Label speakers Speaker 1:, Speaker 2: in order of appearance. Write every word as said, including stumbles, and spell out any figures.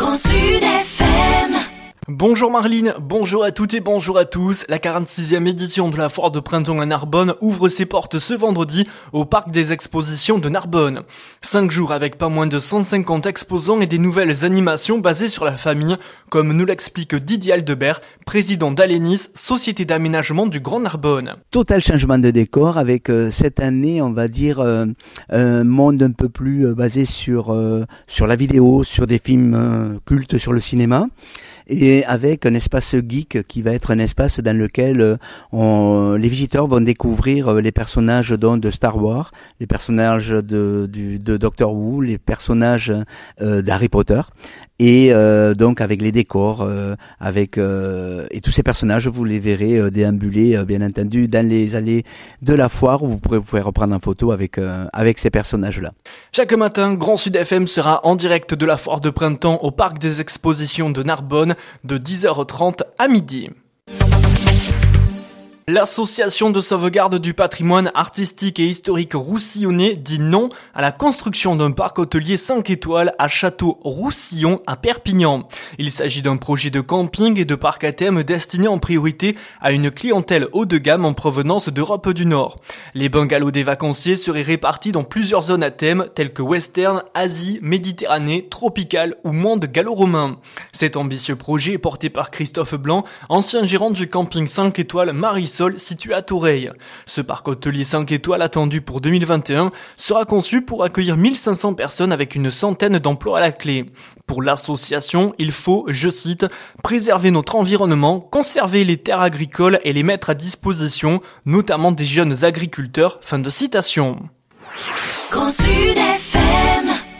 Speaker 1: Grand Sud F M.
Speaker 2: Bonjour Marline, bonjour à toutes et bonjour à tous. La quarante-sixième édition de la foire de printemps à Narbonne ouvre ses portes ce vendredi au parc des expositions de Narbonne. Cinq jours avec pas moins de cent cinquante exposants et des nouvelles animations basées sur la famille, comme nous l'explique Didier Aldebert, président d'Alenis, société d'aménagement du Grand Narbonne.
Speaker 3: Total changement de décor avec euh, cette année, on va dire, euh, un monde un peu plus euh, basé sur, euh, sur la vidéo, sur des films euh, cultes sur le cinéma. Et avec un espace geek qui va être un espace dans lequel on, les visiteurs vont découvrir les personnages donc, de Star Wars, les personnages de, du, de Doctor Who, les personnages euh, d'Harry Potter, et euh, donc avec les décors, euh, avec euh, et tous ces personnages, vous les verrez euh, déambuler, euh, bien entendu, dans les allées de la foire où vous pourrez vous pouvez reprendre en photo avec euh, avec ces personnages-là.
Speaker 2: Chaque matin, Grand Sud F M sera en direct de la foire de printemps au parc des expositions de Narbonne de dix heures trente à midi. L'association de sauvegarde du patrimoine artistique et historique roussillonnais dit non à la construction d'un parc hôtelier cinq étoiles à Château-Roussillon à Perpignan. Il s'agit d'un projet de camping et de parc à thème destiné en priorité à une clientèle haut de gamme en provenance d'Europe du Nord. Les bungalows des vacanciers seraient répartis dans plusieurs zones à thème telles que western, Asie, Méditerranée, tropicale ou monde gallo-romain. Cet ambitieux projet est porté par Christophe Blanc, ancien gérant du camping cinq étoiles Marisol situé à Toureil. Ce parc hôtelier cinq étoiles attendu pour deux mille vingt et un sera conçu pour accueillir mille cinq cents personnes avec une centaine d'emplois à la clé. Pour l'association, il faut, je cite, préserver notre environnement, conserver les terres agricoles et les mettre à disposition, notamment des jeunes agriculteurs. Fin de citation.
Speaker 1: Grand Sud F M.